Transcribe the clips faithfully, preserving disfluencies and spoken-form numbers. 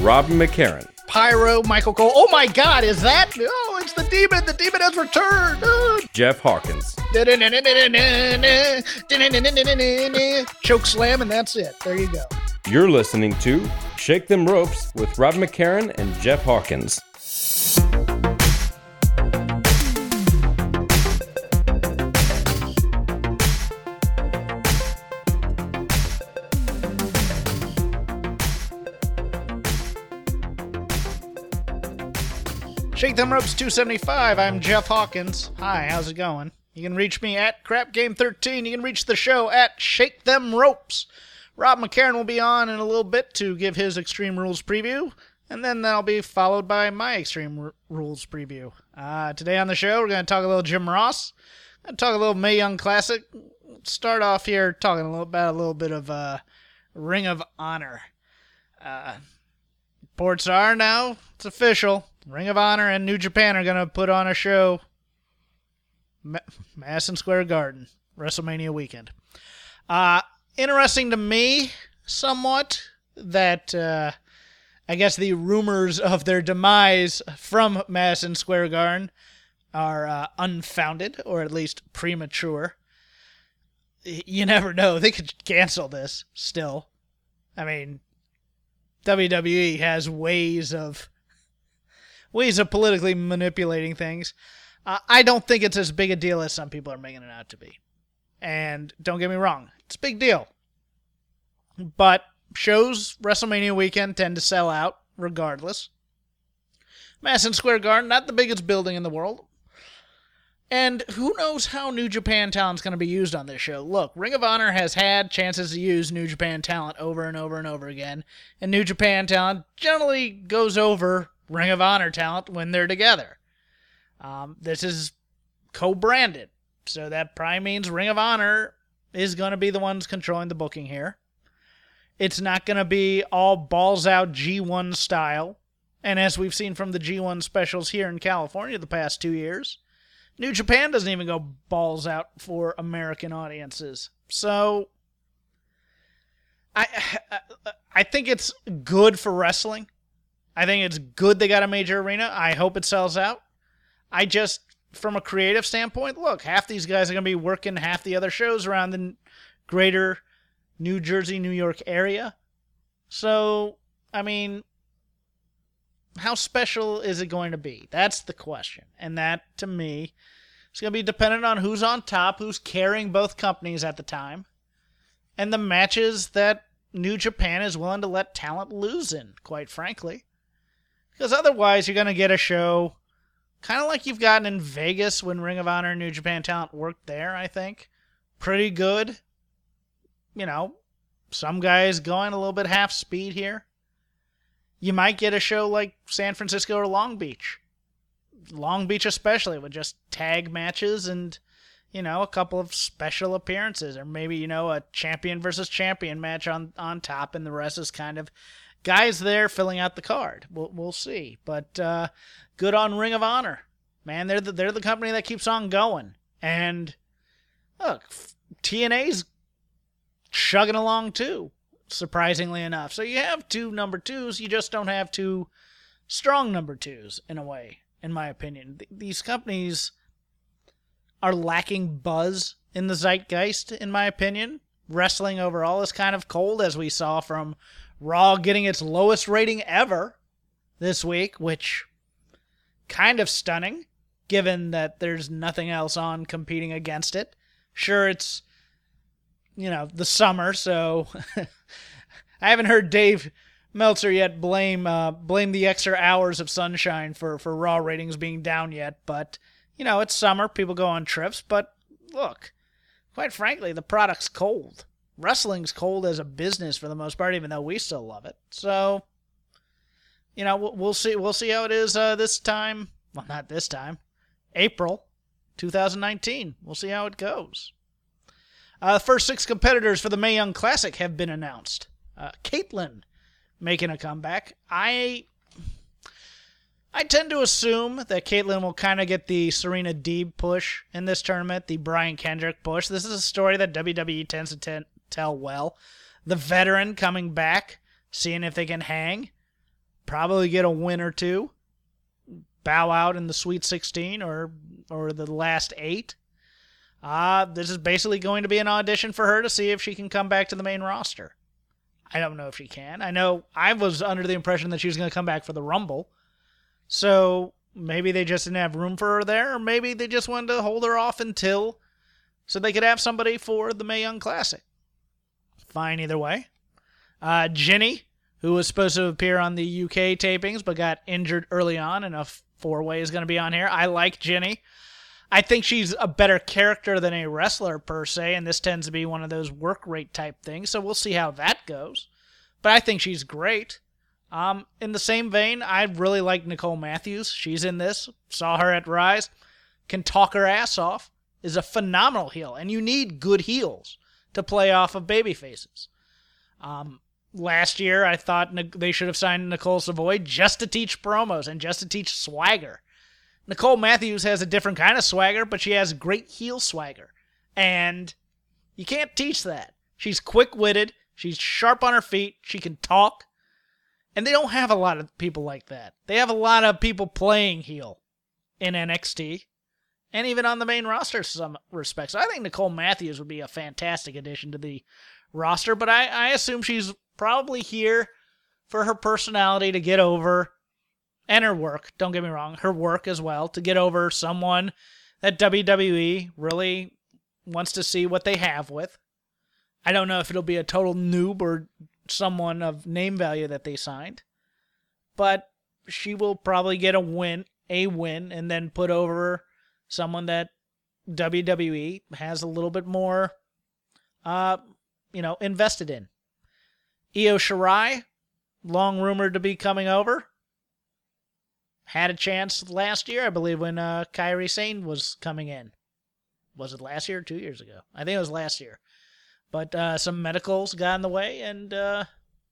Robin McCarran. Pyro, Michael Cole. Oh my God, is that? Oh, it's the demon. The demon has returned. Oh. Jeff Hawkins. Choke slam, and that's it. There you go. You're listening to Shake Them Ropes with Robin McCarran and Jeff Hawkins. Shake Them Ropes two seventy-five. I'm Jeff Hawkins. Hi, how's it going? You can reach me at Crap Game thirteen. You can reach the show at Shake Them Ropes. Rob McCarran will be on in a little bit to give his Extreme Rules preview, and then that'll be followed by my Extreme R- Rules preview. Uh, today on the show, we're going to talk a little Jim Ross. Going to talk a little Mae Young Classic. Start off here talking a little about a little bit of uh, Ring of Honor. Uh, reports are now, it's official. Ring of Honor and New Japan are going to put on a show. Ma- Madison Square Garden, WrestleMania weekend. Uh, interesting to me, somewhat, that uh, I guess the rumors of their demise from Madison Square Garden are uh, unfounded, or at least premature. You never know. They could cancel this still. I mean, W W E has ways of ways of politically manipulating things. Uh, I don't think it's as big a deal as some people are making it out to be. And don't get me wrong, it's a big deal. But shows WrestleMania weekend tend to sell out regardless. Madison Square Garden, not the biggest building in the world. And who knows how New Japan talent's going to be used on this show. Look, Ring of Honor has had chances to use New Japan talent over and over and over again. And New Japan talent generally goes over Ring of Honor talent when they're together. Um, this is co-branded, so that probably means Ring of Honor is going to be the ones controlling the booking here. It's not going to be all balls-out G one style, and as we've seen from the G one specials here in California the past two years, New Japan doesn't even go balls out for American audiences. So, I, I, I think it's good for wrestling. I think it's good they got a major arena. I hope it sells out. I just, from a creative standpoint, look, half these guys are going to be working half the other shows around the greater New Jersey, New York area. So, I mean, how special is it going to be? That's the question. And that, to me, is going to be dependent on who's on top, who's carrying both companies at the time, and the matches that New Japan is willing to let talent lose in, quite frankly. Because otherwise, you're going to get a show kind of like you've gotten in Vegas when Ring of Honor and New Japan talent worked there, I think. Pretty good. You know, some guys going a little bit half speed here. You might get a show like San Francisco or Long Beach. Long Beach especially, with just tag matches and, you know, a couple of special appearances. Or maybe, you know, a champion versus champion match on, on top, and the rest is kind of guys there filling out the card. We'll, we'll see. But uh, good on Ring of Honor. Man, they're the, they're the company that keeps on going. And, look, T N A's chugging along too, surprisingly enough. So you have two number twos, you just don't have two strong number twos, in a way, in my opinion. Th- these companies are lacking buzz in the zeitgeist, in my opinion. Wrestling overall is kind of cold, as we saw from Raw getting its lowest rating ever this week, which kind of stunning, given that there's nothing else on competing against it. Sure, it's, you know, the summer, so I haven't heard Dave Meltzer yet blame uh, blame the extra hours of sunshine for, for Raw ratings being down yet, but, you know, it's summer, people go on trips, but look, quite frankly, the product's cold. Wrestling's cold as a business for the most part, even though we still love it. So, you know, we'll, we'll see we'll see how it is uh, this time. Well, not this time. April twenty nineteen. We'll see how it goes. Uh, the first six competitors for the Mae Young Classic have been announced. Uh, Caitlyn making a comeback. I I tend to assume that Caitlyn will kind of get the Serena Deeb push in this tournament, the Brian Kendrick push. This is a story that W W E tends to ten- tell well. The veteran coming back, seeing if they can hang. probably get a win or two, bow out in the Sweet sixteen or or the last eight. Uh, this is basically going to be an audition for her to see if she can come back to the main roster. I don't know if she can. I know I was under the impression that she was going to come back for the Rumble. So maybe they just didn't have room for her there, or maybe they just wanted to hold her off until so they could have somebody for the Mae Young Classic. Fine either way. Uh, Jinny, who was supposed to appear on the U K tapings but got injured early on, and a four-way is going to be on here. I like Jinny. I think she's a better character than a wrestler per se, and this tends to be one of those work rate type things, so we'll see how that goes. But I think she's great. Um, in the same vein, I really like Nicole Matthews. She's in this. Saw her at Rise. Can talk her ass off. Is a phenomenal heel, and you need good heels to play off of baby faces. Um, last year, I thought they should have signed Nicole Savoy just to teach promos and just to teach swagger. Nicole Matthews has a different kind of swagger, but she has great heel swagger. And you can't teach that. She's quick-witted. She's sharp on her feet. She can talk. And they don't have a lot of people like that. They have a lot of people playing heel in N X T. And even on the main roster in some respects. I think Nicole Matthews would be a fantastic addition to the roster. But I, I assume she's probably here for her personality to get over. And her work, don't get me wrong, her work as well, to get over someone that W W E really wants to see what they have with. I don't know if it'll be a total noob or someone of name value that they signed, but she will probably get a win, a win, and then put over someone that W W E has a little bit more, uh, you know, invested in. Io Shirai, long rumored to be coming over. Had a chance last year, I believe, when uh, Kairi Sane was coming in. Was it last year or two years ago? I think it was last year. But uh, some medicals got in the way, and, uh,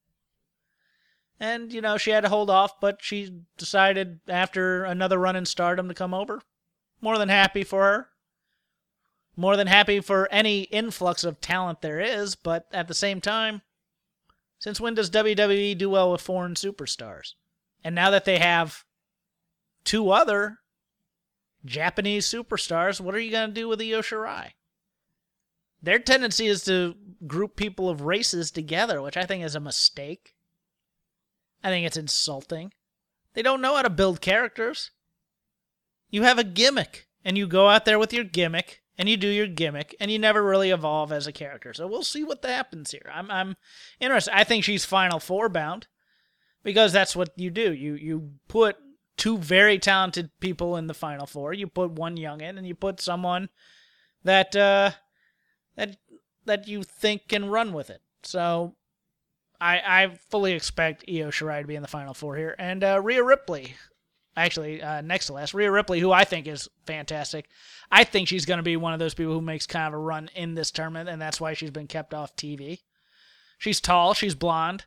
and you know, she had to hold off, but she decided after another run in Stardom to come over. More than happy for her. More than happy for any influx of talent there is, but at the same time, since when does W W E do well with foreign superstars? And now that they have two other Japanese superstars, what are you going to do with Io Shirai? Their tendency is to group people of races together, which I think is a mistake. I think it's insulting. They don't know how to build characters. You have a gimmick, and you go out there with your gimmick, and you do your gimmick, and you never really evolve as a character. So we'll see what happens here. I'm I'm interested. I think she's Final Four bound, because that's what you do. You you put two very talented people in the Final Four. You put one young in, and you put someone that uh, that that you think can run with it. So I I fully expect Io Shirai to be in the Final Four here. And uh, Rhea Ripley, actually uh, next to last, Rhea Ripley, who I think is fantastic. I think she's going to be one of those people who makes kind of a run in this tournament, and that's why she's been kept off T V. She's tall. She's blonde.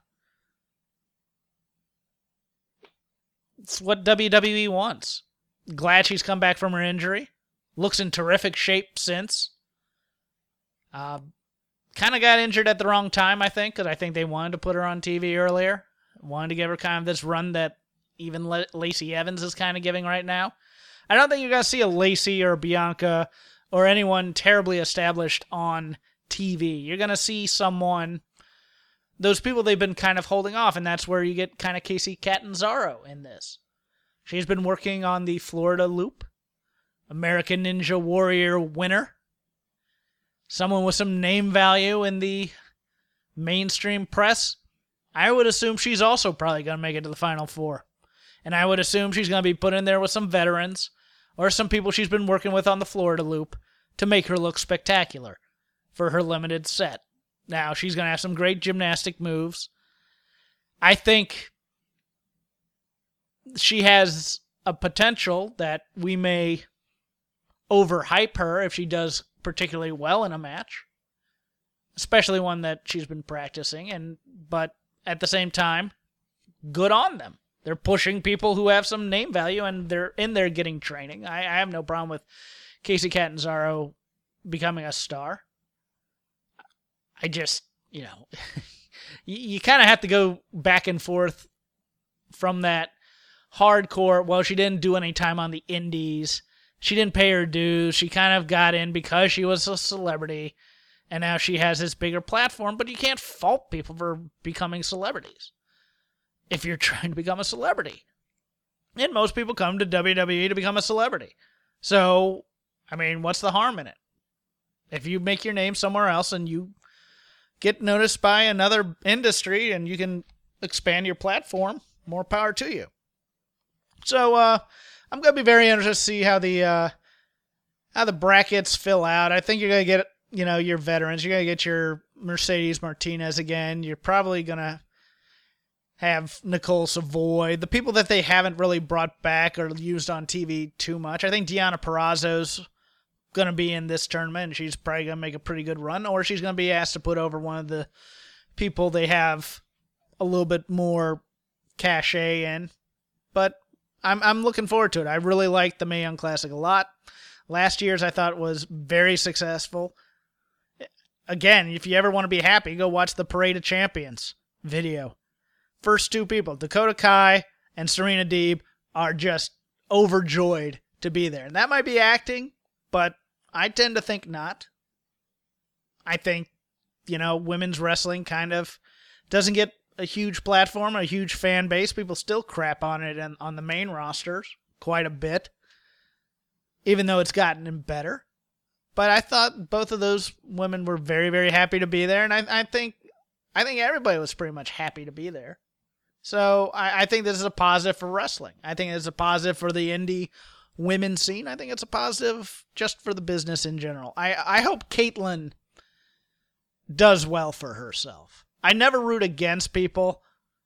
It's what W W E wants. Glad she's come back from her injury. Looks in terrific shape since. Uh, kind of got injured at the wrong time, I think, because I think they wanted to put her on T V earlier. Wanted to give her kind of this run that even La- Lacey Evans is kind of giving right now. I don't think you're going to see a Lacey or Bianca or anyone terribly established on T V. You're going to see someone, those people they've been kind of holding off, and that's where you get kind of Casey Catanzaro in this. She's been working on the Florida Loop, American Ninja Warrior winner, someone with some name value in the mainstream press. I would assume she's also probably going to make it to the Final Four. And I would assume she's going to be put in there with some veterans or some people she's been working with on the Florida Loop to make her look spectacular for her limited set. Now, she's going to have some great gymnastic moves. I think she has a potential that we may overhype her if she does particularly well in a match, especially one that she's been practicing. And but at the same time, good on them. They're pushing people who have some name value, and they're in there getting training. I, I have no problem with Casey Catanzaro becoming a star. I just, you know, you, you kind of have to go back and forth from that hardcore, well, she didn't do any time on the indies. She didn't pay her dues. She kind of got in because she was a celebrity, and now she has this bigger platform, but you can't fault people for becoming celebrities if you're trying to become a celebrity. And most people come to W W E to become a celebrity. So, I mean, what's the harm in it? If you make your name somewhere else and you get noticed by another industry and you can expand your platform, more power to you. So, uh, I'm going to be very interested to see how the, uh, how the brackets fill out. I think you're going to get, you know, your veterans. You're going to get your Mercedes Martinez again. You're probably going to have Nicole Savoy. The people that they haven't really brought back or used on T V too much. I think Deonna Purrazzo's going to be in this tournament, and she's probably going to make a pretty good run, or she's going to be asked to put over one of the people they have a little bit more cachet in. But I'm I'm looking forward to it. I really liked the Mae Young Classic a lot. Last year's I thought was very successful. Again, if you ever want to be happy, go watch the Parade of Champions video. First two people, Dakota Kai and Serena Deeb, are just overjoyed to be there. And that might be acting, but I tend to think not. I think, you know, women's wrestling kind of doesn't get a huge platform, a huge fan base. People still crap on it and on the main rosters quite a bit, even though it's gotten better. But I thought both of those women were very, very happy to be there, and I, I think I think everybody was pretty much happy to be there. So I, I think this is a positive for wrestling. I think it's a positive for the indie women's scene. I think it's a positive just for the business in general. I, I hope Caitlyn does well for herself. I never root against people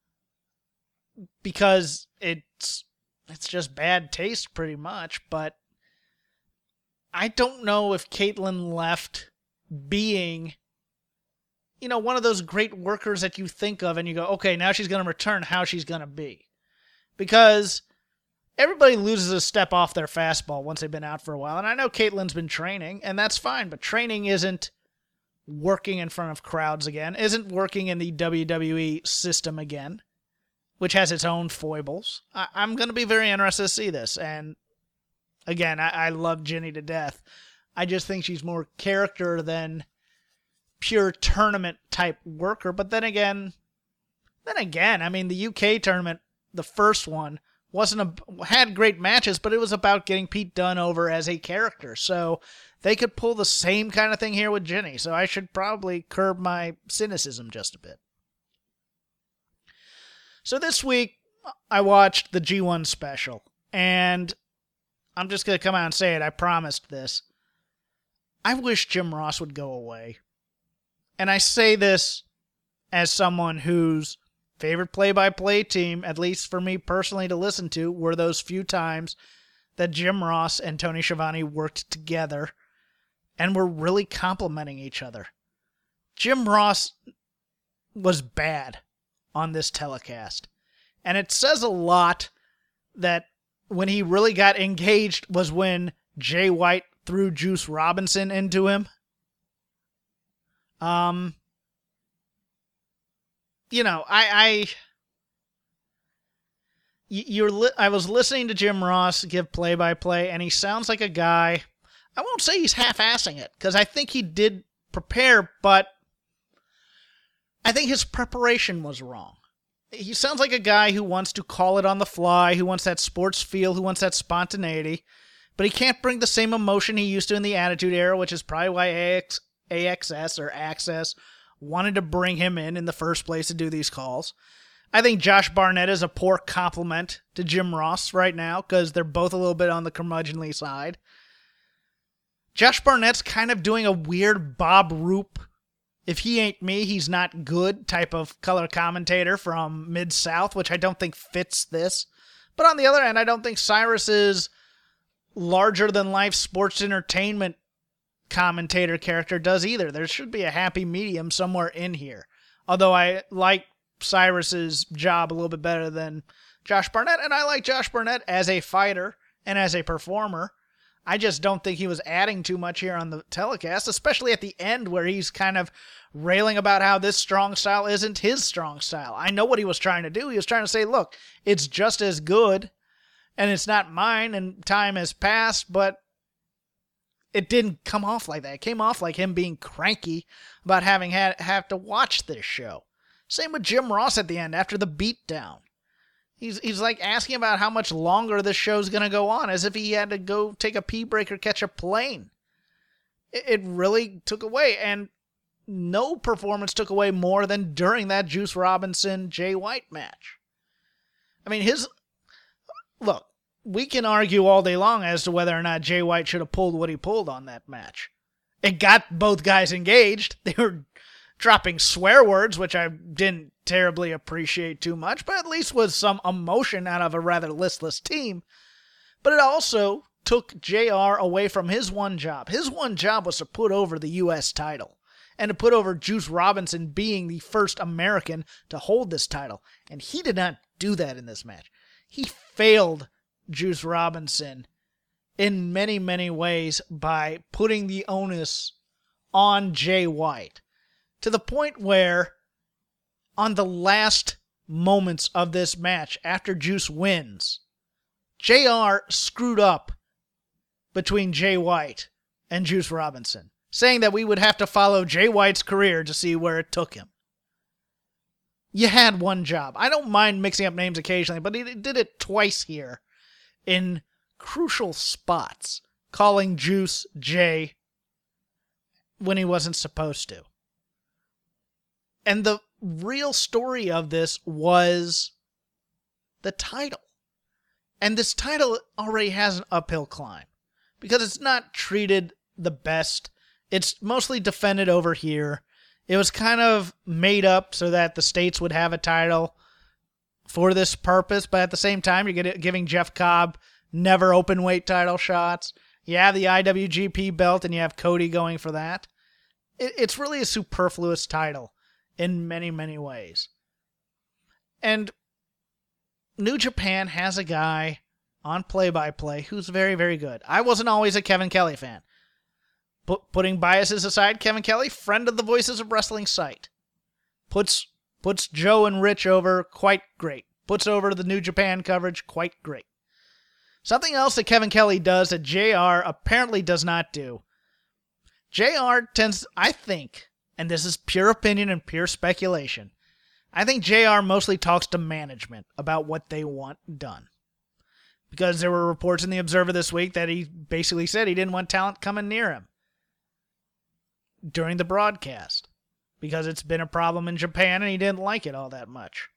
because it's it's just bad taste pretty much, but I don't know if Caitlyn left being, you know, one of those great workers that you think of and you go, okay, now she's going to return, how she's going to be. Because everybody loses a step off their fastball once they've been out for a while. And I know Caitlyn's been training, and that's fine, but training isn't working in front of crowds again, isn't working in the W W E system again, which has its own foibles. I- I'm going to be very interested to see this. And again, I, I love Jinny to death. I just think she's more character than pure tournament type worker. But then again, then again, I mean, the U K tournament, the first one, wasn't a, had great matches, but it was about getting Pete Dunne over as a character. So they could pull the same kind of thing here with Jinny. So I should probably curb my cynicism just a bit. So this week, I watched the G one special, and I'm just going to come out and say it. I promised this. I wish Jim Ross would go away. And I say this as someone whose favorite play-by-play team, at least for me personally to listen to, were those few times that Jim Ross and Tony Schiavone worked together and were really complimenting each other. Jim Ross was bad on this telecast. And it says a lot that when he really got engaged was when Jay White threw Juice Robinson into him. Um, you know, I, I, you're, li- I was listening to Jim Ross give play-by-play, and he sounds like a guy, I won't say he's half-assing it, because I think he did prepare, but I think his preparation was wrong. He sounds like a guy who wants to call it on the fly, who wants that sports feel, who wants that spontaneity, but he can't bring the same emotion he used to in the Attitude Era, which is probably why A X, A X S or Access wanted to bring him in in the first place to do these calls. I think Josh Barnett is a poor compliment to Jim Ross right now because they're both a little bit on the curmudgeonly side. Josh Barnett's kind of doing a weird Bob Roop, if he ain't me, he's not good type of color commentator from Mid-South, which I don't think fits this. But on the other hand, I don't think Cyrus's larger-than-life sports entertainment commentator character does either. There should be a happy medium somewhere in here. Although I like Cyrus's job a little bit better than Josh Barnett, and I like Josh Barnett as a fighter and as a performer. I just don't think he was adding too much here on the telecast, especially at the end where he's kind of railing about how this strong style isn't his strong style. I know what he was trying to do. He was trying to say, look, it's just as good, and it's not mine, and time has passed, but it didn't come off like that. It came off like him being cranky about having had have to watch this show. Same with Jim Ross at the end after the beatdown. He's he's like asking about how much longer this show's going to go on, as if he had to go take a pee break or catch a plane. It, it really took away, and no performance took away more than during that Juice Robinson-Jay White match. I mean, his... Look, we can argue all day long as to whether or not Jay White should have pulled what he pulled on that match. It got both guys engaged. They were dropping swear words, which I didn't terribly appreciate too much, but at least was some emotion out of a rather listless team. But it also took J R away from his one job. His one job was to put over the U S title and to put over Juice Robinson being the first American to hold this title. And he did not do that in this match. He failed Juice Robinson in many, many ways by putting the onus on Jay White, to the point where on the last moments of this match, after Juice wins, J R screwed up between Jay White and Juice Robinson, saying that we would have to follow Jay White's career to see where it took him. You had one job. I don't mind mixing up names occasionally, but he did it twice here in crucial spots, calling Juice Jay when he wasn't supposed to. And the real story of this was the title. And this title already has an uphill climb because it's not treated the best. It's mostly defended over here. It was kind of made up so that the states would have a title for this purpose, but at the same time, you're giving Jeff Cobb never open weight title shots. You have the I W G P belt, and you have Cody going for that. It's really a superfluous title in many, many ways. And New Japan has a guy on play-by-play who's very, very good. I wasn't always a Kevin Kelly fan. Put, putting biases aside, Kevin Kelly, friend of the Voices of Wrestling site. Puts, puts Joe and Rich over quite great. Puts over the New Japan coverage quite great. Something else that Kevin Kelly does that J R apparently does not do. J R tends, I think, and this is pure opinion and pure speculation, I think J R mostly talks to management about what they want done. Because there were reports in the Observer this week that he basically said he didn't want talent coming near him during the broadcast because it's been a problem in Japan and he didn't like it all that much.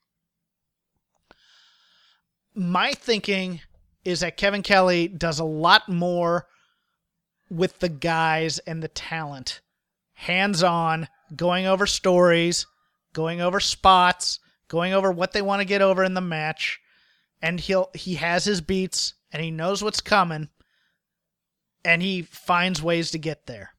My thinking is that Kevin Kelly does a lot more with the guys and the talent, hands-on, going over stories, going over spots, going over what they want to get over in the match, and he'll he has his beats, and he knows what's coming, and he finds ways to get there.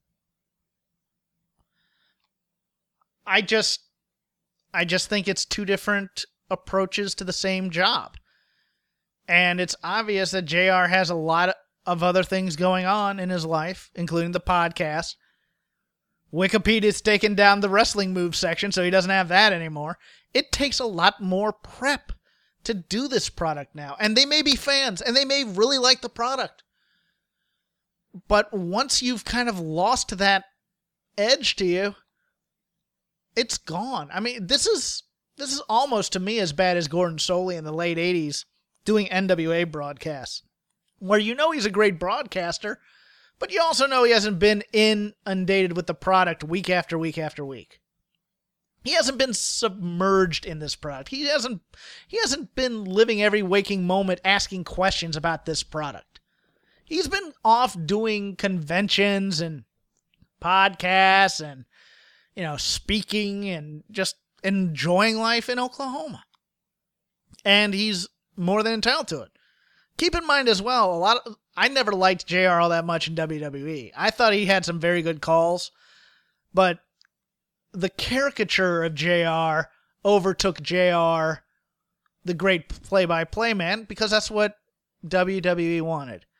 I just, I just think it's two different approaches to the same job. And it's obvious that J R has a lot of other things going on in his life, including the podcast. Wikipedia's taken down the wrestling move section, so he doesn't have that anymore. It takes a lot more prep to do this product now. And they may be fans, and they may really like the product. But once you've kind of lost that edge to you, it's gone. I mean, this is this is almost, to me, as bad as Gordon Solie in the late eighties doing N W A broadcasts, where you know he's a great broadcaster, but you also know he hasn't been inundated with the product week after week after week. He hasn't been submerged in this product. He hasn't he hasn't been living every waking moment asking questions about this product. He's been off doing conventions and podcasts and, you know, speaking and just enjoying life in Oklahoma. And he's more than entitled to it. Keep in mind as well, a lot of I never liked J R all that much in W W E. I thought he had some very good calls, but the caricature of J R overtook J R, the great play-by-play man, because that's what W W E wanted. At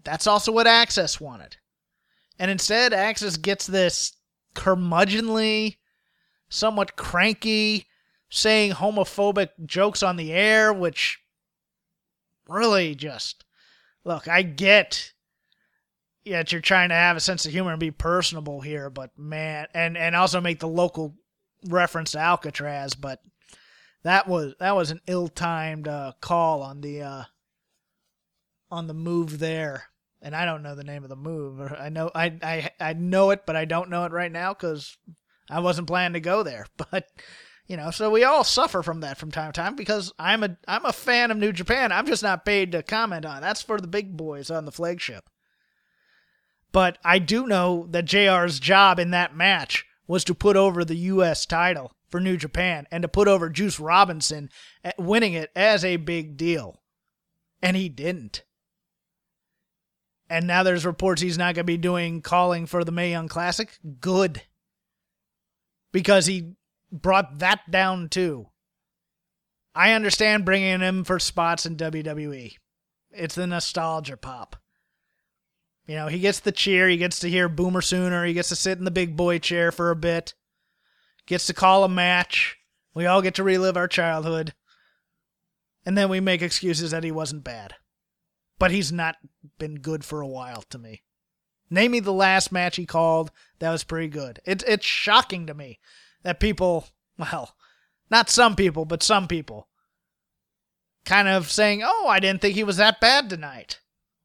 that's also what Access wanted. And instead, Access gets this curmudgeonly, somewhat cranky, saying homophobic jokes on the air, which really just, look, I get that you're trying to have a sense of humor and be personable here, but man, and, and also make the local reference to Alcatraz, but that was that was an ill-timed uh, call on the uh, on the move there. And I don't know the name of the move. I know I I I know it, but I don't know it right now because I wasn't planning to go there. But you know, so we all suffer from that from time to time because I'm a I'm a fan of New Japan. I'm just not paid to comment on it. That's for the big boys on the flagship. But I do know that J R's job in that match was to put over the U S title for New Japan and to put over Juice Robinson, winning it as a big deal, and he didn't. And now there's reports he's not going to be doing calling for the Mae Young Classic. Good. Because he brought that down too. I understand bringing him for spots in W W E. It's the nostalgia pop. You know, he gets the cheer. He gets to hear Boomer Sooner. He gets to sit in the big boy chair for a bit. Gets to call a match. We all get to relive our childhood. And then we make excuses that he wasn't bad. But he's not been good for a while to me. Name me the last match he called that was pretty good. It, it's shocking to me that people, well, not some people, but some people, kind of saying, oh, I didn't think he was that bad tonight.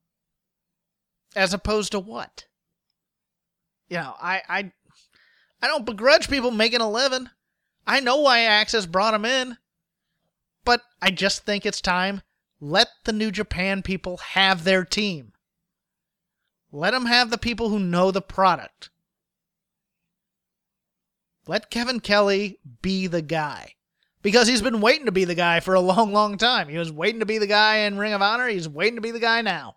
As opposed to what? You know, I I, I don't begrudge people making eleven. I know why Access brought him in. But I just think it's time. Let the New Japan people have their team. Let them have the people who know the product. Let Kevin Kelly be the guy. Because he's been waiting to be the guy for a long, long time. He was waiting to be the guy in Ring of Honor. He's waiting to be the guy now.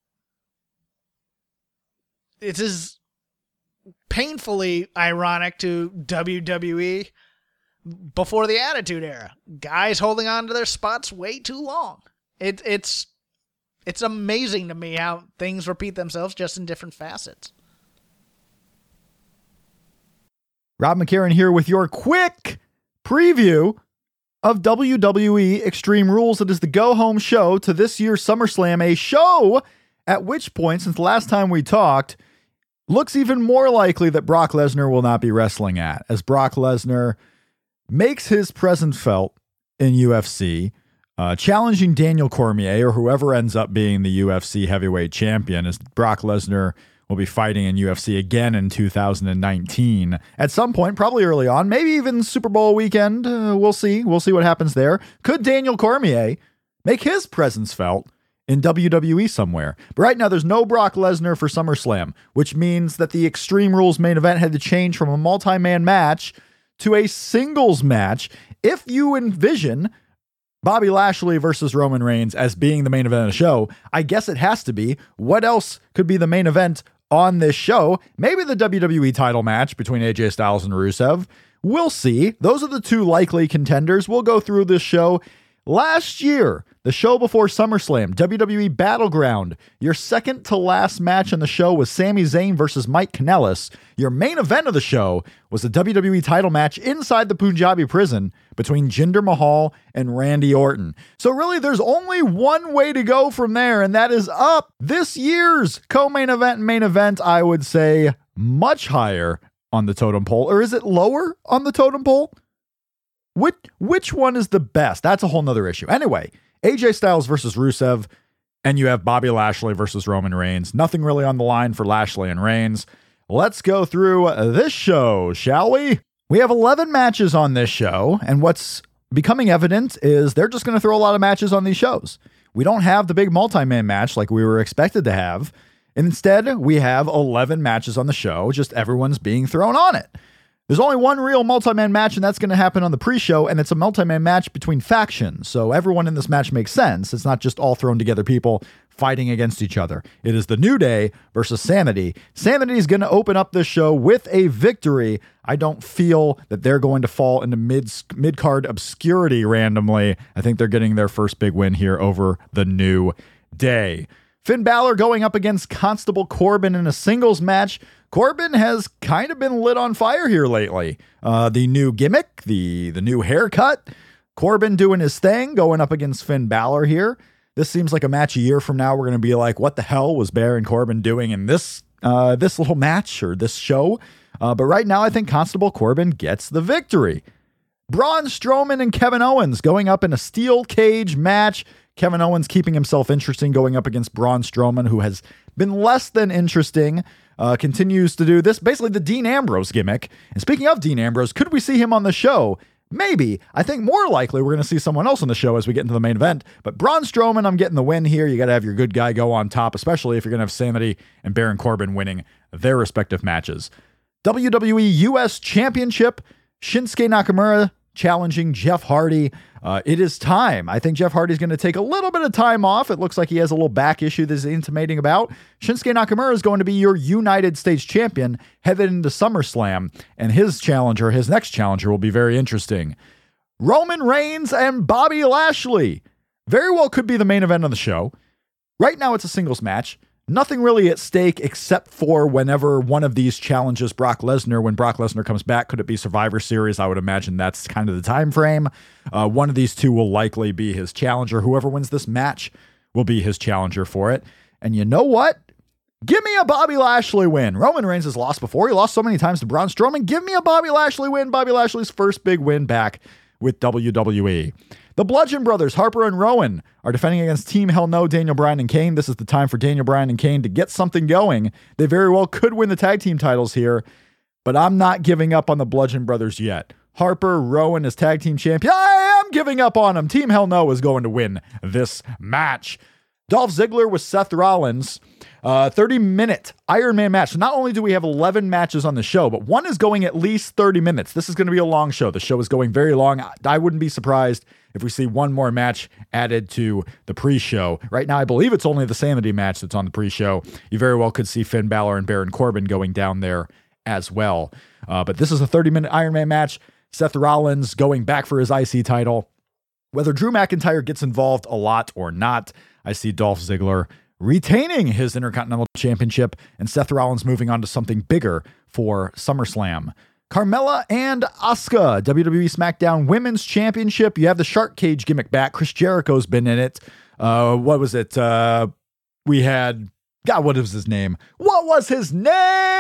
It is painfully ironic to W W E before the Attitude Era. Guys holding on to their spots way too long. It, it's it's amazing to me how things repeat themselves just in different facets. Rob McCarran here with your quick preview of W W E Extreme Rules. It is the go-home show to this year's SummerSlam, a show at which point, since the last time we talked, looks even more likely that Brock Lesnar will not be wrestling at, as Brock Lesnar makes his presence felt in U F C, uh, challenging Daniel Cormier, or whoever ends up being the U F C heavyweight champion, as Brock Lesnar will be fighting in U F C again in two thousand nineteen at some point, probably early on, maybe even Super Bowl weekend. Uh, we'll see. We'll see what happens there. Could Daniel Cormier make his presence felt in W W E somewhere? But right now, there's no Brock Lesnar for SummerSlam, which means that the Extreme Rules main event had to change from a multi-man match to a singles match. If you envision Bobby Lashley versus Roman Reigns as being the main event of the show, I guess it has to be. What else could be the main event on this show? Maybe the W W E title match between A J Styles and Rusev. We'll see. Those are the two likely contenders. We'll go through this show. Last year, the show before SummerSlam, W W E Battleground, your second to last match on the show was Sami Zayn versus Mike Kanellis. Your main event of the show was a W W E title match inside the Punjabi prison between Jinder Mahal and Randy Orton. So really, there's only one way to go from there, and that is up. This year's co-main event and main event, I would say, much higher on the totem pole. Or is it lower on the totem pole? Which, which one is the best? That's a whole nother issue. Anyway, A J Styles versus Rusev, and you have Bobby Lashley versus Roman Reigns. Nothing really on the line for Lashley and Reigns. Let's go through this show, shall we? We have eleven matches on this show, and what's becoming evident is they're just going to throw a lot of matches on these shows. We don't have the big multi-man match like we were expected to have. Instead, we have eleven matches on the show, just everyone's being thrown on it. There's only one real multi-man match, and that's going to happen on the pre-show, and it's a multi-man match between factions, so everyone in this match makes sense. It's not just all thrown together people fighting against each other. It is the New Day versus Sanity. Sanity is going to open up this show with a victory. I don't feel that they're going to fall into mid, mid-card obscurity randomly. I think they're getting their first big win here over the New Day. Finn Balor going up against Constable Corbin in a singles match. Corbin has kind of been lit on fire here lately. Uh, the new gimmick, the, the new haircut, Corbin doing his thing, going up against Finn Balor here. This seems like a match a year from now. We're going to be like, what the hell was Baron Corbin doing in this uh, this little match or this show? Uh, but right now, I think Constable Corbin gets the victory. Braun Strowman and Kevin Owens going up in a steel cage match. Kevin Owens keeping himself interesting, going up against Braun Strowman, who has been less than interesting. Uh, continues to do this, basically the Dean Ambrose gimmick. And speaking of Dean Ambrose, could we see him on the show? Maybe. I think more likely we're going to see someone else on the show as we get into the main event. But Braun Strowman, I'm getting the win here. You got to have your good guy go on top, especially if you're going to have Sanity and Baron Corbin winning their respective matches. W W E U S Championship, Shinsuke Nakamura challenging Jeff Hardy. Uh, it is time. I think Jeff Hardy's going to take a little bit of time off. It looks like he has a little back issue that he's intimating about. Shinsuke Nakamura is going to be your United States champion headed into SummerSlam, and his challenger, his next challenger, will be very interesting. Roman Reigns and Bobby Lashley very well could be the main event of the show. Right now, it's a singles match. Nothing really at stake except for whenever one of these challenges Brock Lesnar. When Brock Lesnar comes back, could it be Survivor Series? I would imagine that's kind of the time frame. Uh, one of these two will likely be his challenger. Whoever wins this match will be his challenger for it. And you know what? Give me a Bobby Lashley win. Roman Reigns has lost before. He lost so many times to Braun Strowman. Give me a Bobby Lashley win. Bobby Lashley's first big win back with W W E. The Bludgeon Brothers, Harper and Rowan, are defending against Team Hell No, Daniel Bryan and Kane. This is the time for Daniel Bryan and Kane to get something going. They very well could win the tag team titles here, but I'm not giving up on the Bludgeon Brothers yet. Harper, Rowan as tag team champion. I am giving up on them. Team Hell No is going to win this match. Dolph Ziggler with Seth Rollins. Uh, thirty minute Iron Man match. So not only do we have eleven matches on the show, but one is going at least thirty minutes. This is going to be a long show. The show is going very long. I wouldn't be surprised if we see one more match added to the pre-show. Right now, I believe it's only the Sanity match that's on the pre-show. You very well could see Finn Balor and Baron Corbin going down there as well. Uh, but this is a thirty minute Iron Man match. Seth Rollins going back for his I C title. Whether Drew McIntyre gets involved a lot or not, I see Dolph Ziggler retaining his Intercontinental Championship and Seth Rollins moving on to something bigger for SummerSlam. Carmella and Asuka, W W E SmackDown Women's Championship. You have the Shark Cage gimmick back. Chris Jericho's been in it. Uh, what was it? Uh, we had, God, what was his name? What was his name?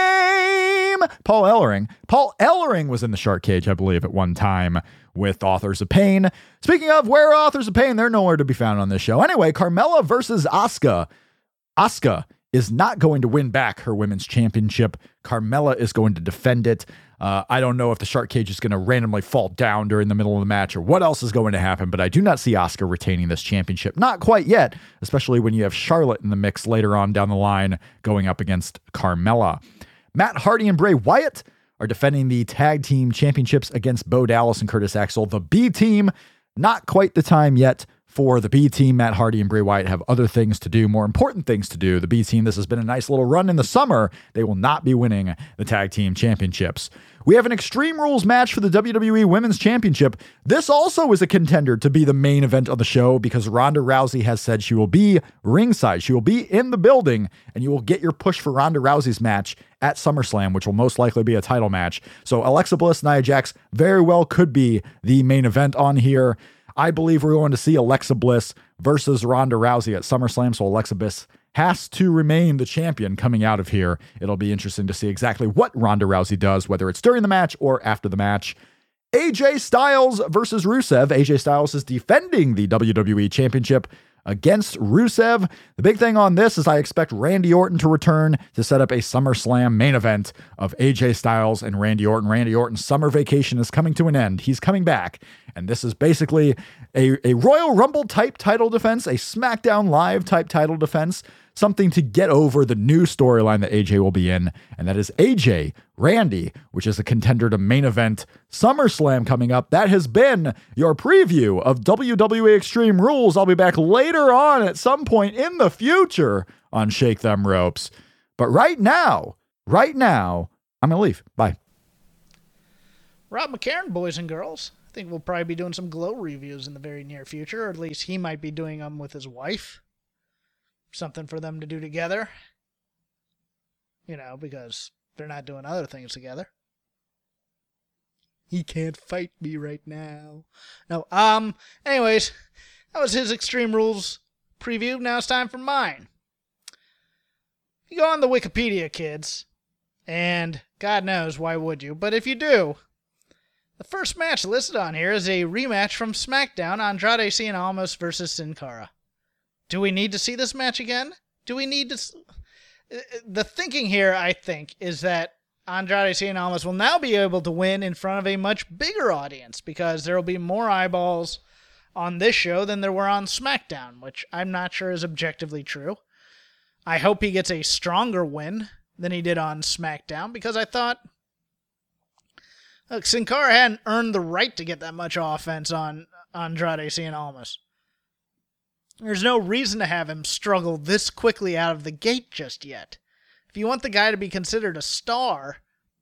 Paul Ellering. Paul Ellering was in the Shark Cage, I believe, at one time with Authors of Pain. Speaking of, where are Authors of Pain? They're nowhere to be found on this show. Anyway, Carmella versus Asuka. Asuka is not going to win back her women's championship. Carmella is going to defend it. Uh, I don't know if the Shark Cage is going to randomly fall down during the middle of the match or what else is going to happen, but I do not see Asuka retaining this championship. Not quite yet, especially when you have Charlotte in the mix later on down the line going up against Carmella. Matt Hardy and Bray Wyatt are defending the tag team championships against Bo Dallas and Curtis Axel. The B team, not quite the time yet for the B team. Matt Hardy and Bray Wyatt have other things to do, more important things to do. The B team, this has been a nice little run in the summer. They will not be winning the tag team championships. We have an Extreme Rules match for the W W E Women's Championship. This also is a contender to be the main event of the show because Ronda Rousey has said she will be ringside. She will be in the building, and you will get your push for Ronda Rousey's match at SummerSlam, which will most likely be a title match. So Alexa Bliss, Nia Jax very well could be the main event on here. I believe we're going to see Alexa Bliss versus Ronda Rousey at SummerSlam, so Alexa Bliss has to remain the champion coming out of here. It'll be interesting to see exactly what Ronda Rousey does, whether it's during the match or after the match. A J Styles versus Rusev. A J Styles is defending the W W E Championship against Rusev. The big thing on this is I expect Randy Orton to return to set up a SummerSlam main event of A J Styles and Randy Orton. Randy Orton's summer vacation is coming to an end. He's coming back. And this is basically a, a Royal Rumble type title defense, a SmackDown Live type title defense, something to get over the new storyline that A J will be in. And that is A J, Randy, which is a contender to main event SummerSlam coming up. That has been your preview of W W E Extreme Rules. I'll be back later on at some point in the future on Shake Them Ropes. But right now, right now, I'm going to leave. Bye. Rob McCarron, boys and girls. I think we'll probably be doing some Glow reviews in the very near future, or at least he might be doing them with his wife. something for them to do together. You know, because they're not doing other things together. He can't fight me right now. No, um, anyways, that was his Extreme Rules preview. Now it's time for mine. You go on the Wikipedia, kids, and God knows why would you, but if you do, the first match listed on here is a rematch from SmackDown, Andrade Cien Almas versus Sin Cara. Do we need to see this match again? Do we need to... The thinking here, I think, is that Andrade Cien Almas will now be able to win in front of a much bigger audience because there will be more eyeballs on this show than there were on SmackDown, which I'm not sure is objectively true. I hope he gets a stronger win than he did on SmackDown because I thought... Look, Sin Cara hadn't earned the right to get that much offense on Andrade Cien Almas. There's no reason to have him struggle this quickly out of the gate just yet. If you want the guy to be considered a star,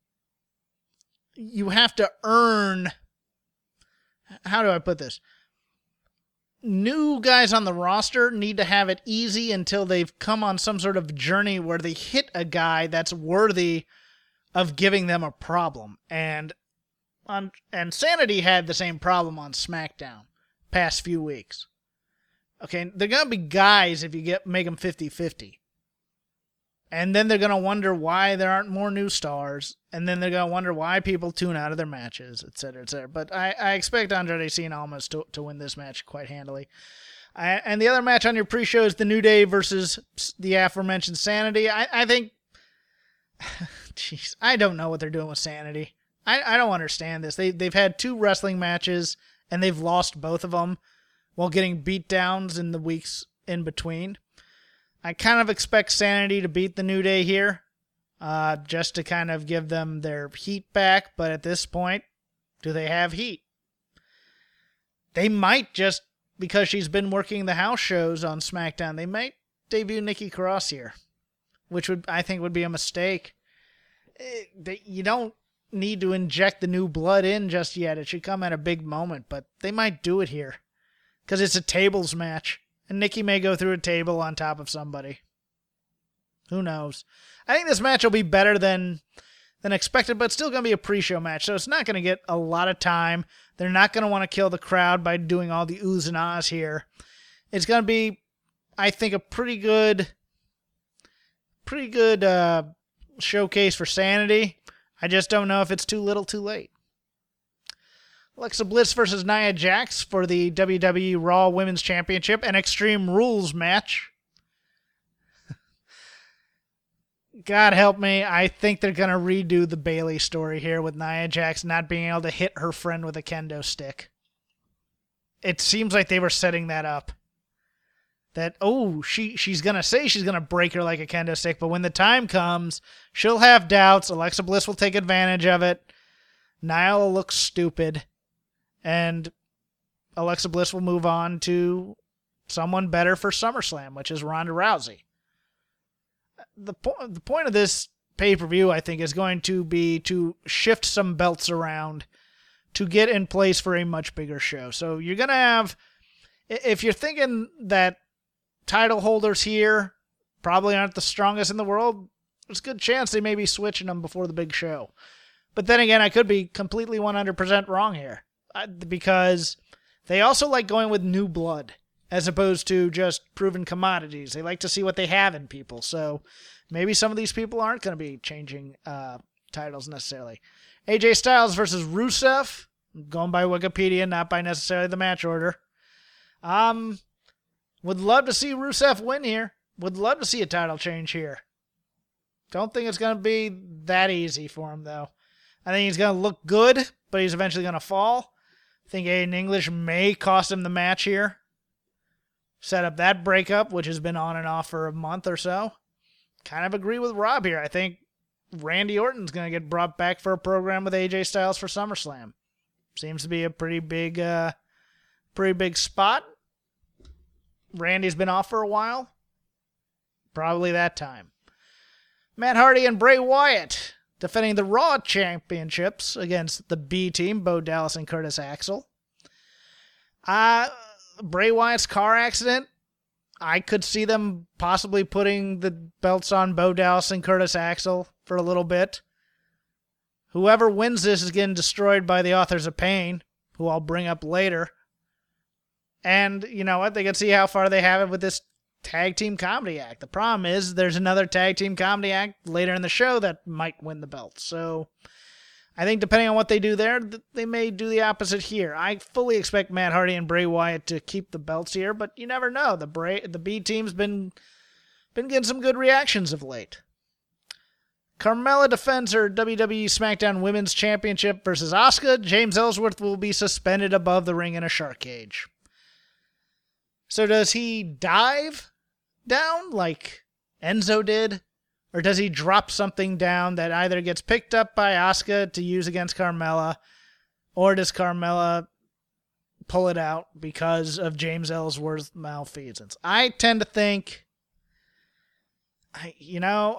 you have to earn... How do I put this? New guys on the roster need to have it easy until they've come on some sort of journey where they hit a guy that's worthy of giving them a problem. And on, and Sanity had the same problem on SmackDown past few weeks. Okay, they're going to be guys if you get make them fifty-fifty. And then they're going to wonder why there aren't more new stars. And then they're going to wonder why people tune out of their matches, et cetera, et cetera. But I, I expect Andrade Cien Almas to, to win this match quite handily. I, and the other match on your pre-show is The New Day versus the aforementioned Sanity. I, I think... Jeez, I don't know what they're doing with Sanity. I, I don't understand this. They, they've had two wrestling matches, and they've lost both of them while getting beatdowns in the weeks in between. I kind of expect Sanity to beat the New Day here, uh, just to kind of give them their heat back. But at this point, do they have heat? They might just, because she's been working the house shows on SmackDown, they might debut Nikki Cross here, which would I think would be a mistake. It, they, you don't need to inject the new blood in just yet. It should come at a big moment, but they might do it here because it's a tables match. And Nikki may go through a table on top of somebody. Who knows? I think this match will be better than than expected, but it's still going to be a pre-show match, so it's not going to get a lot of time. They're not going to want to kill the crowd by doing all the oohs and ahs here. It's going to be, I think, a pretty good, pretty good uh, showcase for Sanity. I just don't know if it's too little too late. Alexa Bliss versus Nia Jax for the W W E Raw Women's Championship, an Extreme Rules match. God help me, I think they're going to redo the Bayley story here with Nia Jax not being able to hit her friend with a kendo stick. It seems like they were setting that up. That, oh, she she's going to say she's going to break her like a kendo stick, but when the time comes, she'll have doubts. Alexa Bliss will take advantage of it. Nia will look stupid. And Alexa Bliss will move on to someone better for SummerSlam, which is Ronda Rousey. The, po- the point of this pay-per-view, I think, is going to be to shift some belts around to get in place for a much bigger show. So you're going to have, if you're thinking that title holders here probably aren't the strongest in the world, there's a good chance they may be switching them before the big show. But then again, I could be completely one hundred percent wrong here. Because they also like going with new blood as opposed to just proven commodities. They like to see what they have in people. So maybe some of these people aren't going to be changing uh, titles necessarily. A J Styles versus Rusev. I'm going by Wikipedia, not by necessarily the match order. Um, would love to see Rusev win here. Would love to see a title change here. Don't think it's going to be that easy for him, though. I think he's going to look good, but he's eventually going to fall. I think Aiden English may cost him the match here. Set up that breakup, which has been on and off for a month or so. Kind of agree with Rob here. I think Randy Orton's going to get brought back for a program with A J Styles for SummerSlam. Seems to be a pretty big, uh, pretty big spot. Randy's been off for a while. Probably that time. Matt Hardy and Bray Wyatt defending the Raw Championships against the B Team, Bo Dallas and Curtis Axel. Uh, Bray Wyatt's car accident I could see them possibly putting the belts on Bo Dallas and Curtis Axel for a little bit. Whoever wins this is getting destroyed by the Authors of Pain, who I'll bring up later. And you know what? They can see how far they have it with this tag team comedy act. The problem is there's another tag team comedy act later in the show that might win the belt. So I think depending on what they do there, they may do the opposite here. I fully expect Matt Hardy and Bray Wyatt to keep the belts here, but you never know. The Bray, the B team's been been getting some good reactions of late. Carmella defends her W W E SmackDown Women's Championship versus Asuka. James Ellsworth will be suspended above the ring in a shark cage. So does he dive down like Enzo did? Or does he drop something down that either gets picked up by Asuka to use against Carmella, or does Carmella pull it out because of James Ellsworth's malfeasance? I tend to think, I, you know,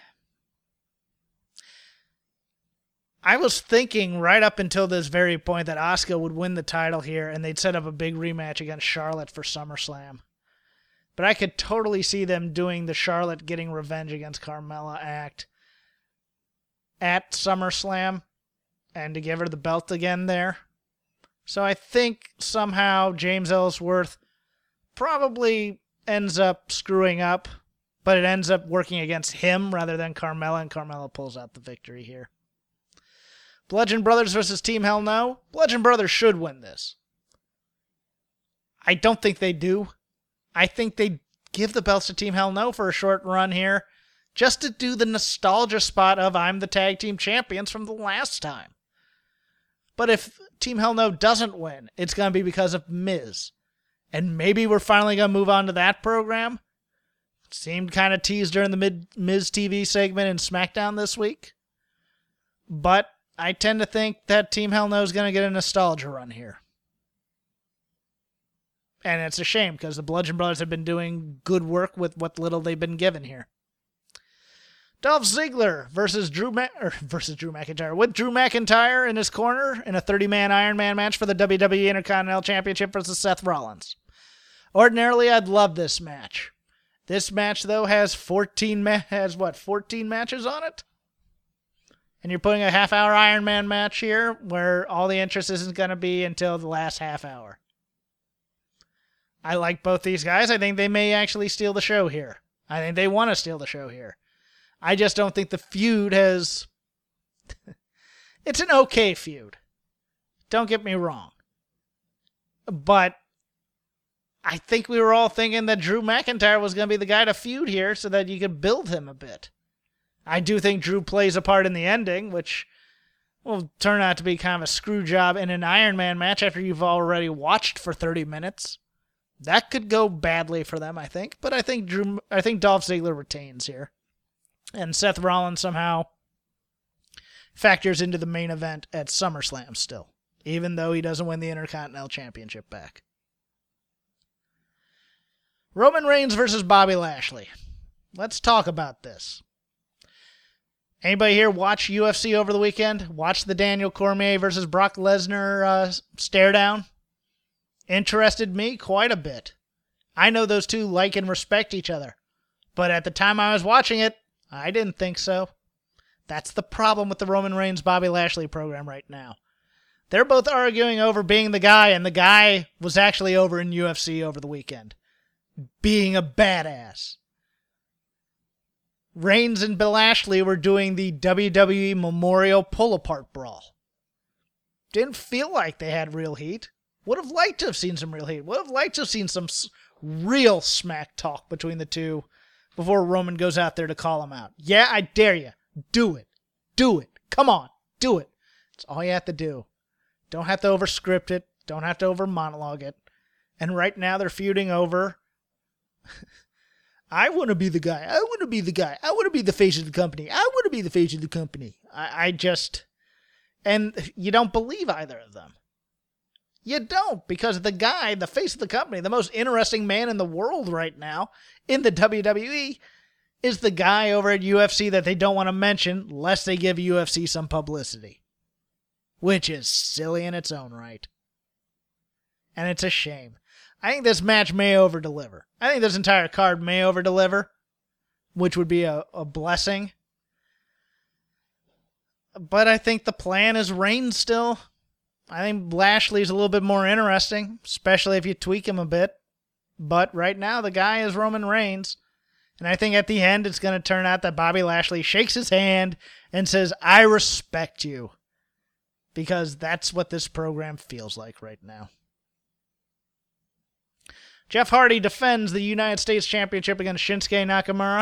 I was thinking right up until this very point that Asuka would win the title here and they'd set up a big rematch against Charlotte for SummerSlam. But I could totally see them doing the Charlotte getting revenge against Carmella act at SummerSlam and to give her the belt again there. So I think somehow James Ellsworth probably ends up screwing up, but it ends up working against him rather than Carmella, and Carmella pulls out the victory here. Bludgeon Brothers versus Team Hell No. Bludgeon Brothers should win this. I don't think they do. I think they give the belts to Team Hell No for a short run here, just to do the nostalgia spot of I'm the tag team champions from the last time. But if Team Hell No doesn't win, it's going to be because of Miz. And maybe we're finally going to move on to that program. It seemed kind of teased during the mid Miz T V segment in SmackDown this week. But I tend to think that Team Hell No is going to get a nostalgia run here. And it's a shame because the Bludgeon Brothers have been doing good work with what little they've been given here. Dolph Ziggler versus Drew Ma- or versus Drew McIntyre with Drew McIntyre in his corner in a thirty-man Iron Man match for the W W E Intercontinental Championship versus Seth Rollins. Ordinarily, I'd love this match. This match though has fourteen ma- has what fourteen matches on it, and you're putting a half-hour Iron Man match here where all the interest isn't going to be until the last half hour. I like both these guys. I think they may actually steal the show here. I think they want to steal the show here. I just don't think the feud has... It's an okay feud. Don't get me wrong. But I think we were all thinking that Drew McIntyre was going to be the guy to feud here so that you could build him a bit. I do think Drew plays a part in the ending, which will turn out to be kind of a screw job in an Iron Man match after you've already watched for thirty minutes. That could go badly for them, I think. But I think Drew, I think Dolph Ziggler retains here. And Seth Rollins somehow factors into the main event at SummerSlam still, even though he doesn't win the Intercontinental Championship back. Roman Reigns versus Bobby Lashley. Let's talk about this. Anybody here watch U F C over the weekend? Watch the Daniel Cormier versus Brock Lesnar uh, stare down? Interested me quite a bit. I know those two like and respect each other, but at the time I was watching it, I didn't think so. That's the problem with the Roman Reigns Bobby Lashley program right now. They're both arguing over being the guy, and the guy was actually over in U F C over the weekend, being a badass. Reigns and Bill Lashley were doing the W W E Memorial Pull-Apart Brawl. Didn't feel like they had real heat. Would have liked to have seen some real heat. Would have liked to have seen some s- real smack talk between the two before Roman goes out there to call him out. Yeah, I dare you. Do it. Do it. Come on. Do it. That's all you have to do. Don't have to over-script it. Don't have to over-monologue it. And right now they're feuding over... I want to be the guy. I want to be the guy. I want to be the face of the company. I want to be the face of the company. I, I just... And you don't believe either of them. You don't, because the guy, the face of the company, the most interesting man in the world right now in the W W E is the guy over at U F C that they don't want to mention lest they give U F C some publicity, which is silly in its own right. And it's a shame. I think this match may over-deliver. I think this entire card may over-deliver, which would be a, a blessing. But I think the plan is Reigns still. I think Lashley's a little bit more interesting, especially if you tweak him a bit. But right now, the guy is Roman Reigns. And I think at the end, it's going to turn out that Bobby Lashley shakes his hand and says, I respect you. Because that's what this program feels like right now. Jeff Hardy defends the United States Championship against Shinsuke Nakamura.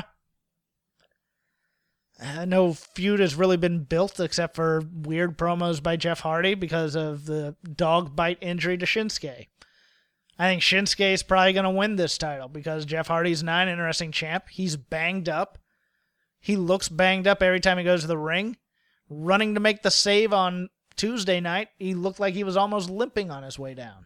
Uh, no feud has really been built except for weird promos by Jeff Hardy because of the dog bite injury to Shinsuke. I think Shinsuke is probably going to win this title because Jeff Hardy's not an interesting champ. He's banged up. He looks banged up every time he goes to the ring. Running to make the save on Tuesday night, he looked like he was almost limping on his way down.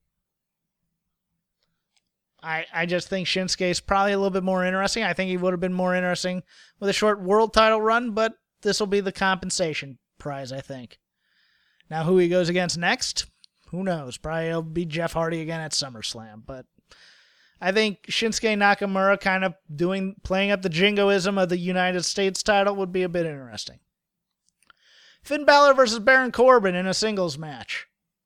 I, I just think Shinsuke is probably a little bit more interesting. I think he would have been more interesting with a short world title run, but this will be the compensation prize, I think. Now, who he goes against next, who knows? Probably it'll be Jeff Hardy again at SummerSlam, but I think Shinsuke Nakamura kind of doing playing up the jingoism of the United States title would be a bit interesting. Finn Balor versus Baron Corbin in a singles match.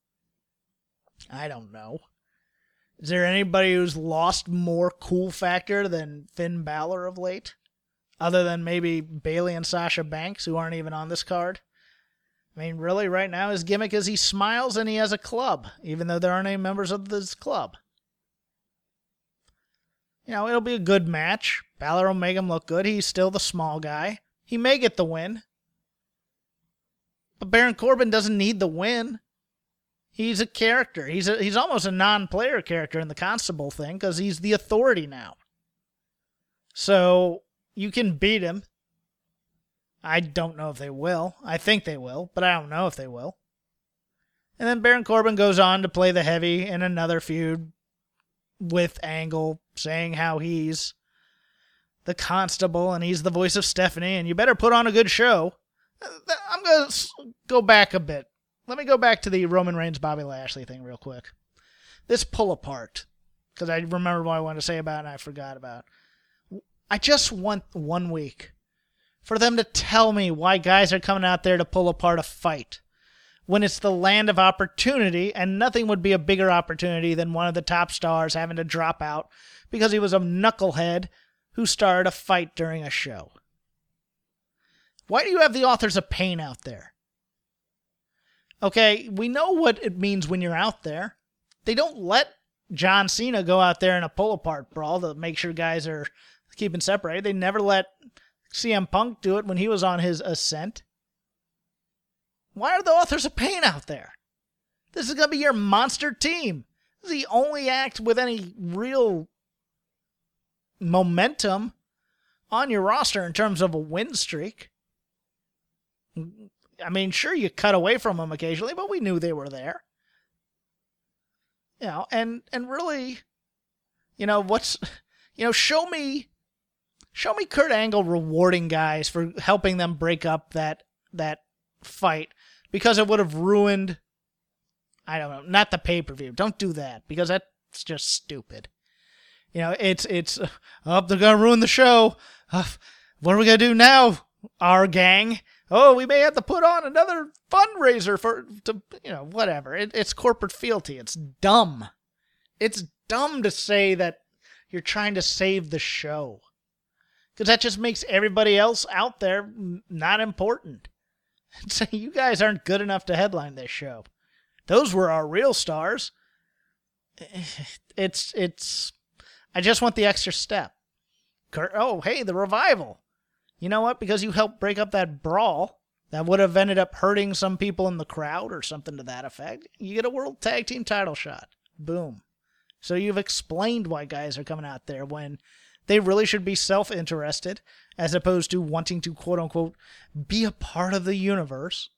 I don't know. Is there anybody who's lost more cool factor than Finn Balor of late? Other than maybe Bayley and Sasha Banks, who aren't even on this card? I mean, really, right now, his gimmick is he smiles and he has a club, even though there aren't any members of this club. You know, it'll be a good match. Balor will make him look good. He's still the small guy. He may get the win. But Baron Corbin doesn't need the win. He's a character. He's a, he's almost a non-player character in the Constable thing because he's the authority now. So you can beat him. I don't know if they will. I think they will, but I don't know if they will. And then Baron Corbin goes on to play the heavy in another feud with Angle, saying how he's the Constable and he's the voice of Stephanie, and you better put on a good show. I'm going to go back a bit. Let me go back to the Roman Reigns Bobby Lashley thing real quick. This pull apart, because I remember what I wanted to say about it and I forgot about. I just want one week for them to tell me why guys are coming out there to pull apart a fight when it's the land of opportunity, and nothing would be a bigger opportunity than one of the top stars having to drop out because he was a knucklehead who started a fight during a show. Why do you have the authors of pain out there? Okay, we know what it means when you're out there. They don't let John Cena go out there in a pull-apart brawl to make sure guys are keeping separated. They never let C M Punk do it when he was on his ascent. Why are the authors of pain out there? This is going to be your monster team. This is the only act with any real momentum on your roster in terms of a win streak. I mean, sure, you cut away from them occasionally, but we knew they were there. You know, and, and really, you know, what's, you know, show me, show me Kurt Angle rewarding guys for helping them break up that, that fight because it would have ruined, I don't know, not the pay-per-view. Don't do that because that's just stupid. You know, it's, it's, uh, oh, they're going to ruin the show. Uh, what are we going to do now, our gang? Oh, we may have to put on another fundraiser for, to, you know, whatever. It, it's corporate fealty. It's dumb. It's dumb to say that you're trying to save the show. Because that just makes everybody else out there not important. So you guys aren't good enough to headline this show. Those were our real stars. It's, it's, I just want the extra step. Oh, hey, the revival. You know what? Because you helped break up that brawl that would have ended up hurting some people in the crowd or something to that effect, you get a World Tag Team title shot. Boom. So you've explained why guys are coming out there when they really should be self-interested as opposed to wanting to, quote-unquote, be a part of the universe.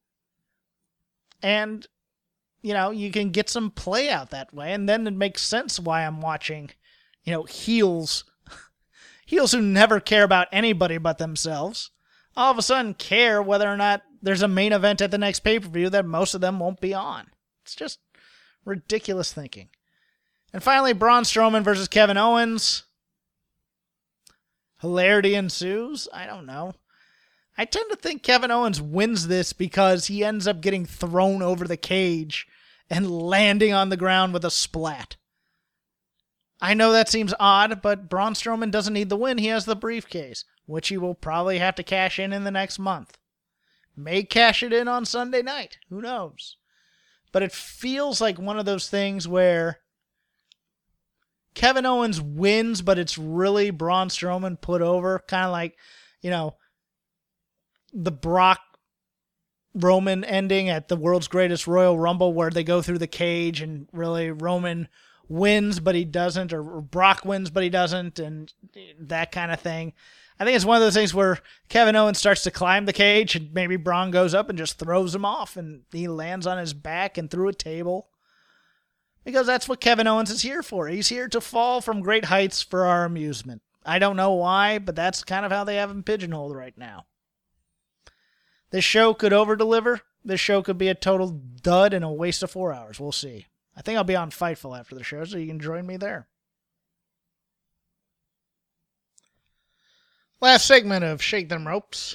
And, you know, you can get some play out that way, and then it makes sense why I'm watching, you know, heels Heels who never care about anybody but themselves, all of a sudden care whether or not there's a main event at the next pay-per-view that most of them won't be on. It's just ridiculous thinking. And finally, Braun Strowman versus Kevin Owens. Hilarity ensues? I don't know. I tend to think Kevin Owens wins this because he ends up getting thrown over the cage and landing on the ground with a splat. I know that seems odd, but Braun Strowman doesn't need the win. He has the briefcase, which he will probably have to cash in in the next month. May cash it in on Sunday night. Who knows? But it feels like one of those things where Kevin Owens wins, but it's really Braun Strowman put over. Kind of like, you know, the Brock Roman ending at the world's greatest Royal Rumble where they go through the cage and really Roman wins, but he doesn't, or Brock wins, but he doesn't, and that kind of thing. I think it's one of those things where Kevin Owens starts to climb the cage and maybe Braun goes up and just throws him off and he lands on his back and through a table. Because that's what Kevin Owens is here for. He's here to fall from great heights for our amusement. I don't know why, but that's kind of how they have him pigeonholed right now. This show could over-deliver. This show could be a total dud and a waste of four hours. We'll see. I think I'll be on Fightful after the show, so you can join me there. Last segment of Shake Them Ropes.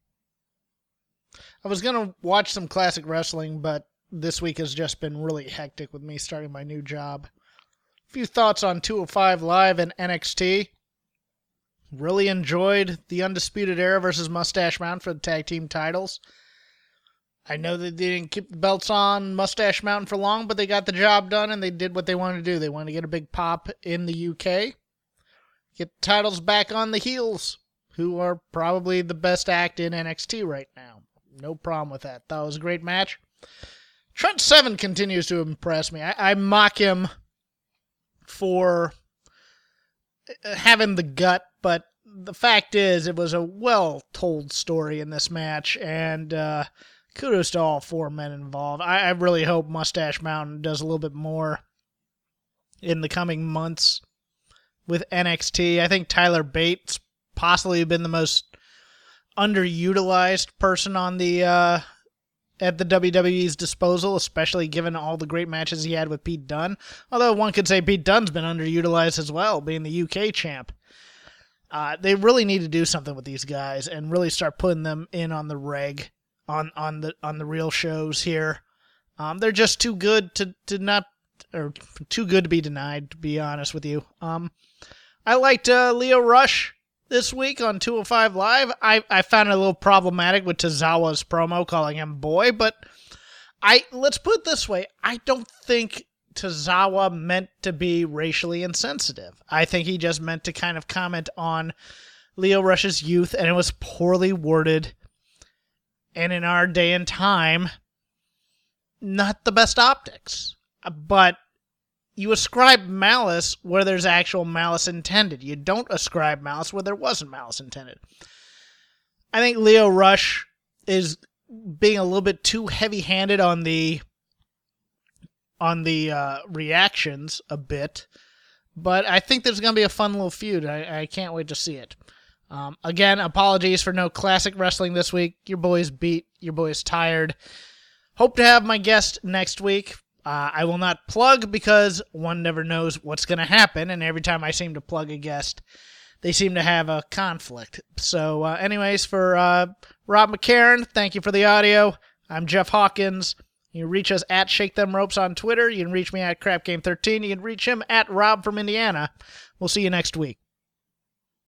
I was going to watch some classic wrestling, but this week has just been really hectic with me starting my new job. A few thoughts on two oh five Live and N X T. Really enjoyed the Undisputed Era versus Mustache Mountain for the tag team titles. I know that they didn't keep the belts on Mustache Mountain for long, but they got the job done and they did what they wanted to do. They wanted to get a big pop in the U K. Get the titles back on the heels, who are probably the best act in N X T right now. No problem with that. That was a great match. Trent Seven continues to impress me. I, I mock him for having the gut, but the fact is it was a well-told story in this match, and uh, kudos to all four men involved. I, I really hope Mustache Mountain does a little bit more in the coming months with N X T. I think Tyler Bates possibly been the most underutilized person on the uh, at the W W E's disposal, especially given all the great matches he had with Pete Dunne. Although one could say Pete Dunne's been underutilized as well, being the U K champ. Uh, they really need to do something with these guys and really start putting them in on the reg, on on the on the real shows here. Um, they're just too good to, to not, or too good to be denied, to be honest with you. Um, I liked uh, Leo Rush this week on two oh five Live. I, I found it a little problematic with Tozawa's promo calling him boy, but I let's put it this way. I don't think Tozawa meant to be racially insensitive. I think he just meant to kind of comment on Leo Rush's youth, and it was poorly worded. And in our day and time, not the best optics. But you ascribe malice where there's actual malice intended. You don't ascribe malice where there wasn't malice intended. I think Leo Rush is being a little bit too heavy-handed on the on the uh, reactions a bit, but I think there's going to be a fun little feud. I, I can't wait to see it. Um, again, apologies for no classic wrestling this week. Your boy's beat. Your boy's tired. Hope to have my guest next week. Uh, I will not plug because one never knows what's going to happen, and every time I seem to plug a guest, they seem to have a conflict. So uh, anyways, for uh, Rob McCarron, thank you for the audio. I'm Jeff Hawkins. You can reach us at Shake Them Ropes on Twitter. You can reach me at Crap Game thirteen. You can reach him at Rob from Indiana. We'll see you next week.